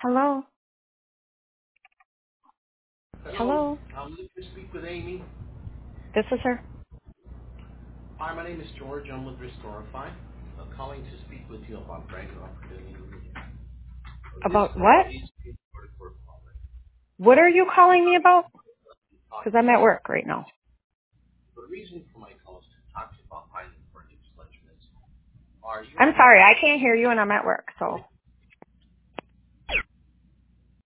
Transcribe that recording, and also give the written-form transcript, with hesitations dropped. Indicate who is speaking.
Speaker 1: Hello?
Speaker 2: Hello,
Speaker 1: Hello?
Speaker 2: I'm looking to speak with Amy.
Speaker 1: This is her.
Speaker 2: Hi, my name is George. I'm with Restorify. Calling to speak with you about brand new opportunity. This
Speaker 1: About
Speaker 2: call
Speaker 1: what?
Speaker 2: is being recorded for quality.
Speaker 1: What are you calling me about? Because
Speaker 2: Talk to
Speaker 1: I'm at
Speaker 2: you.
Speaker 1: work right now.
Speaker 2: The reason for my call is to talk to you about finding furniture selection. Are you
Speaker 1: I'm
Speaker 2: in the
Speaker 1: sorry, I
Speaker 2: process?
Speaker 1: can't hear you and I'm at work, so.